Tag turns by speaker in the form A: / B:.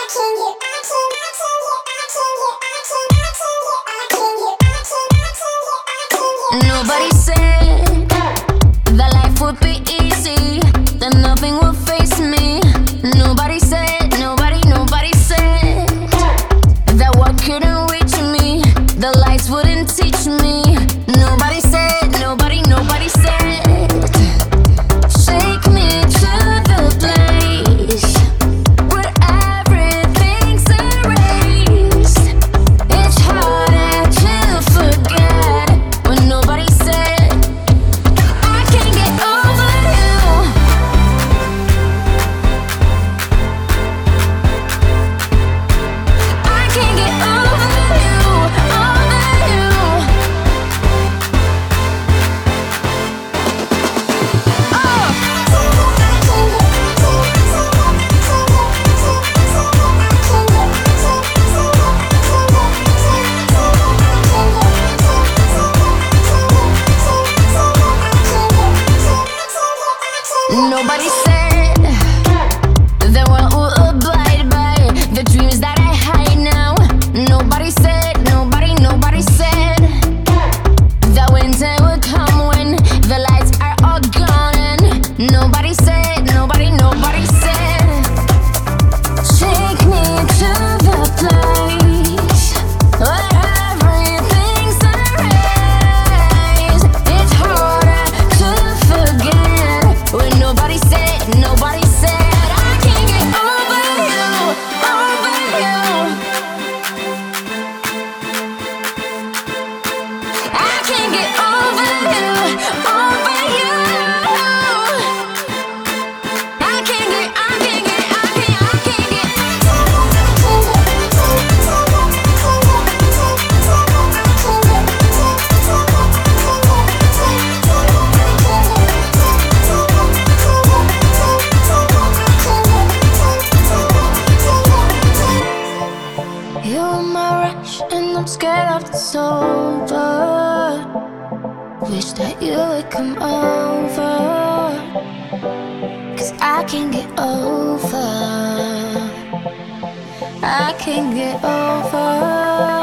A: Nobody said that life would be easy, that nothing will face me. Nobody said, nobody said that what couldn't reach me, the lights wouldn't teach me. Nobody said, nobody said. Take me to the place where everything's erased. It's harder to forget when nobody said I can't get over you. I can't get over you, over you. Nobody said the world will abide by the dreams that I hide now. Nobody said, nobody said that winter will come when the lights are all gone. And nobody said, nobody said. Take me to the place where everything's erased. It's harder to forget when nobody said I can't get over you, over you. I can't get over you, over you. I can't get. You're my rush and I'm scared of the sober. Wish that you would come over, 'cause I can't get over. I can't get over.